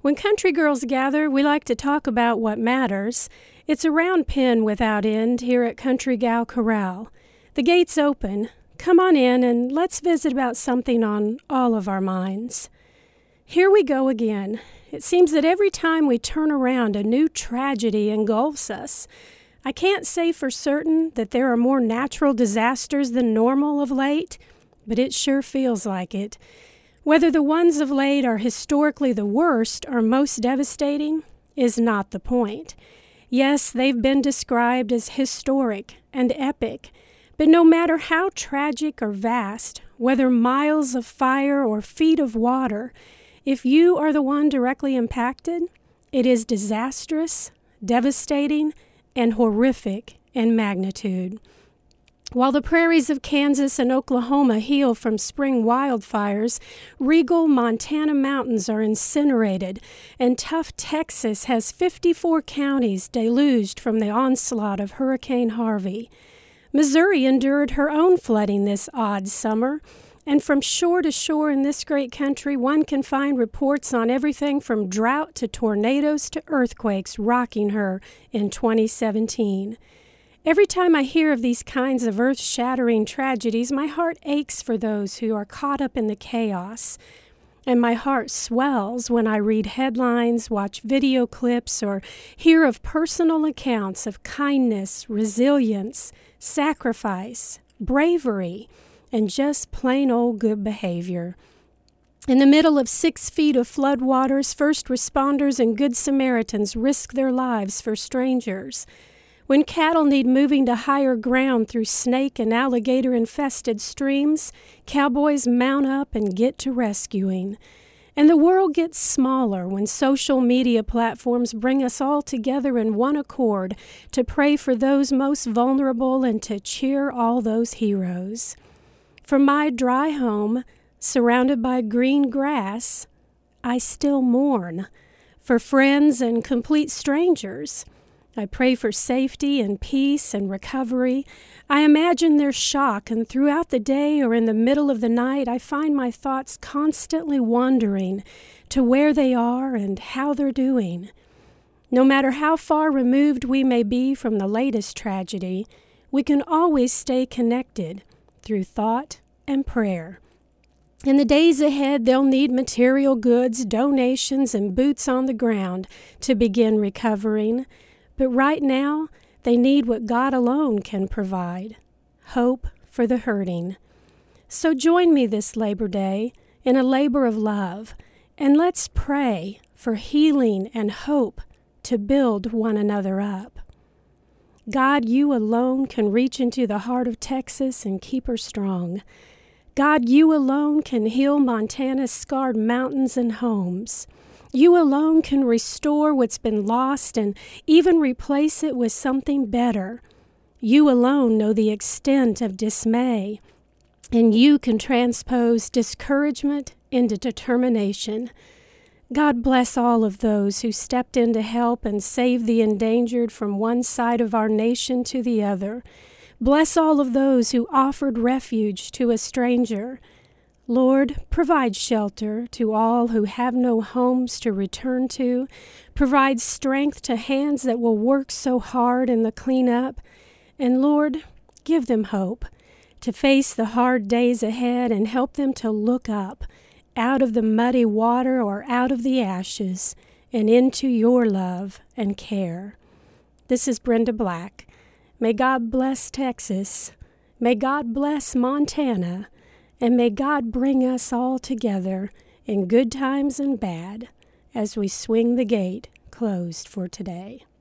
When country girls gather, we like to talk about what matters. It's a round pen without end here at Country Gal Corral. The gate's open. Come on in and let's visit about something on all of our minds. Here we go again. It seems that every time we turn around, a new tragedy engulfs us. I can't say for certain that there are more natural disasters than normal of late, but it sure feels like it. Whether the ones of late are historically the worst or most devastating is not the point. Yes, they've been described as historic and epic, but no matter how tragic or vast, whether miles of fire or feet of water, if you are the one directly impacted, it is disastrous, devastating, and horrific in magnitude. While the prairies of Kansas and Oklahoma heal from spring wildfires, regal Montana mountains are incinerated, and tough Texas has 54 counties deluged from the onslaught of Hurricane Harvey. Missouri endured her own flooding this odd summer, and from shore to shore in this great country, one can find reports on everything from drought to tornadoes to earthquakes rocking her in 2017. Every time I hear of these kinds of earth-shattering tragedies, my heart aches for those who are caught up in the chaos. And my heart swells when I read headlines, watch video clips, or hear of personal accounts of kindness, resilience, sacrifice, bravery, and just plain old good behavior. In the middle of 6 feet of floodwaters, first responders and good Samaritans risk their lives for strangers. When cattle need moving to higher ground through snake and alligator-infested streams, cowboys mount up and get to rescuing. And the world gets smaller when social media platforms bring us all together in one accord to pray for those most vulnerable and to cheer all those heroes. From my dry home, surrounded by green grass, I still mourn. For friends and complete strangers, I pray for safety and peace and recovery. I imagine their shock, and throughout the day or in the middle of the night, I find my thoughts constantly wandering to where they are and how they're doing. No matter how far removed we may be from the latest tragedy, we can always stay connected through thought and prayer. In the days ahead, they'll need material goods, donations, and boots on the ground to begin recovering. But right now, they need what God alone can provide, hope for the hurting. So join me this Labor Day in a labor of love, and let's pray for healing and hope to build one another up. God, you alone can reach into the heart of Texas and keep her strong. God, you alone can heal Montana's scarred mountains and homes. You alone can restore what's been lost and even replace it with something better. You alone know the extent of dismay, and you can transpose discouragement into determination. God bless all of those who stepped in to help and save the endangered from one side of our nation to the other. Bless all of those who offered refuge to a stranger. Lord, provide shelter to all who have no homes to return to. Provide strength to hands that will work so hard in the cleanup. And Lord, give them hope to face the hard days ahead and help them to look up out of the muddy water or out of the ashes and into your love and care. This is Brenda Black. May God bless Texas. May God bless Montana. And may God bring us all together in good times and bad as we swing the gate closed for today.